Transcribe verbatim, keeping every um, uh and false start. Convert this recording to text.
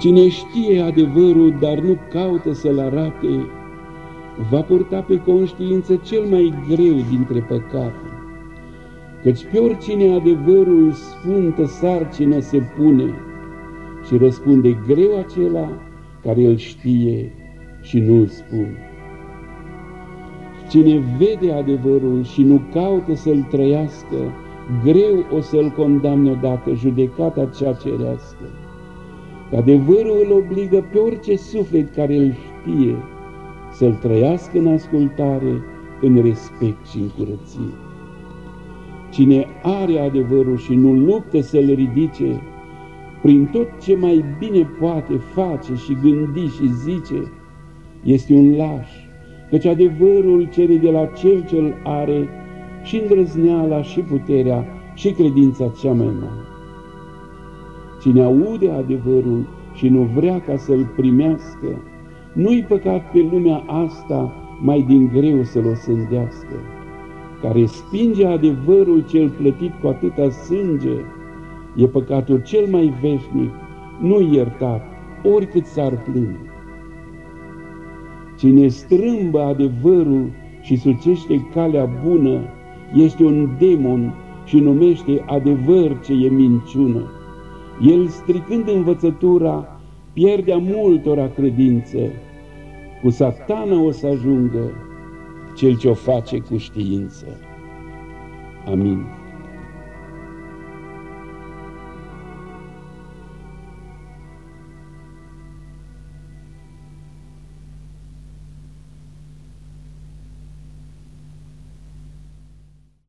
Cine știe adevărul, dar nu caută să-l arate, va purta pe conștiință cel mai greu dintre păcate. Căci pe oricine adevărul sfântă sarcină se pune și răspunde greu acela care îl știe și nu îl spune. Cine vede adevărul și nu caută să-l trăiască, greu o să-l condamne odată judecata cea cerească. Adevărul îl obligă pe orice suflet care îl știe să-l trăiască în ascultare, în respect și în curăție. Cine are adevărul și nu luptă să-l ridice, prin tot ce mai bine poate face și gândi și zice, este un laș, căci adevărul cere de la cel ce-l are și îndrăzneala și puterea și credința cea mai mare. Cine aude adevărul și nu vrea ca să-l primească, nu-i păcat pe lumea asta mai din greu să-l osândească. Care spinge adevărul cel plătit cu atâta sânge, e păcatul cel mai veșnic, nu iertat, oricât s-ar plânge. Cine strâmbă adevărul și sucește calea bună, este un demon și numește adevăr ce e minciună. El, stricând învățătura, pierde a multora credință. Cu Satana o să ajungă cel ce o face cu știință. Amin.